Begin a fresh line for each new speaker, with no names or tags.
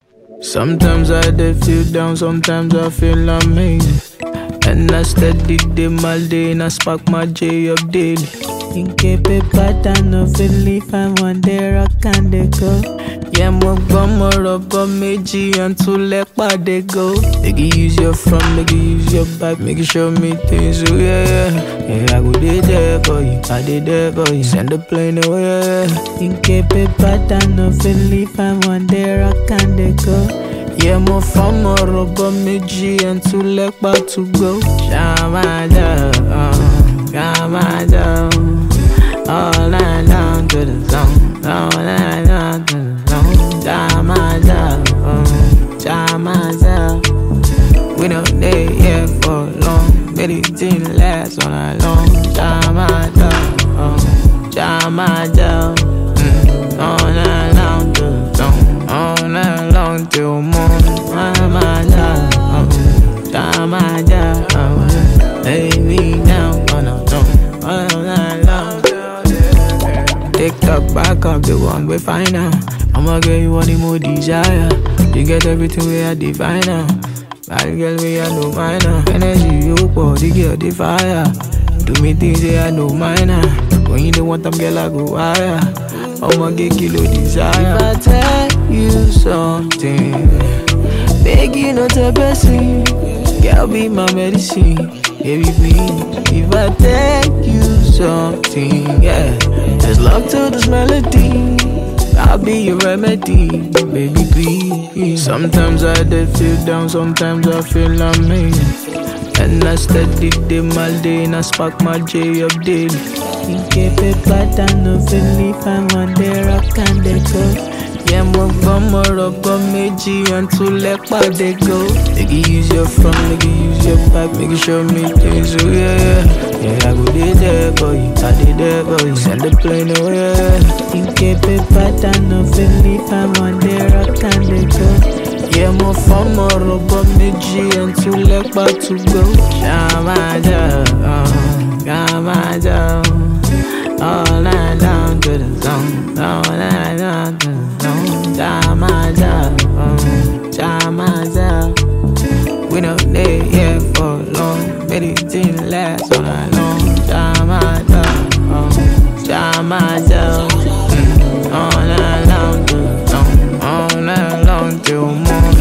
Sometimes I dey feel down, sometimes I feel amazing. And I steady day my day and I spark my J up daily. In keep a pattern of belief, I one day rock and they go. Yeah, mo gbọ́ mo rọ̀bọ̀ méjì and two lẹ́pà they go. Make you use your front, make you use your back, make you show me things, oh yeah. Yeah, I go dey there for you, I dey there for you. Send the plane away, yeah. In keep a pattern of belief, I one day rock and they go. Yeah, mo fọ́n mo rọ̀bọ̀ méjì and two lẹ́pà to go. Ṣàmájà, ṣàmájà, all night down to the zone, all night down to the zone. Ṣàmájà, ṣàmájà, we don't dey here for long, but it didn't last all night long. Ṣàmájà, ṣàmájà, all night down to the zone, all night long till morning. Ṣàmájà, ṣàmájà, lay me down on the throne, all night long. TikTok back up the one we find out. I'ma get you any more desire. You get everything we are divine now. Bad girl we are no minor. Energy you pour the girl the fire. Do me things they are no minor. When you don't want them girl I go higher. I'ma get kilo desire. If I tell you something, beg you not to person. Girl be my medicine, baby please. If I tell you something, yeah, there's love to this melody. I'll be your remedy, baby please. Sometimes I dey feel down, sometimes I feel amazing. And I steady day my day and I spark my J up daily. In keep a pattern of belief, I one day rock and they go. Yeah, mo gbọ́ mo rọ̀bọ̀ méjì and two lẹ́pà they go. Make you use your front, make you use your back, make you show me things, oh yeah. Yeah, I go dey there for you, I dey there for you. Send the plane away, yeah. In keep a pattern of belief, I one day rock and they go. Yeah, mo fọ́n mo rọ̀bọ̀ méjì and two lẹ́pà to go. Ṣàmájà, ṣàmájà, all night down to the zone, all night down to the zone. Ṣàmájà, ṣàmájà, we don't dey here for long, but it didn't last all night long. Ṣàmájà, ṣàmájà, all night down to the zone, all night long till morning.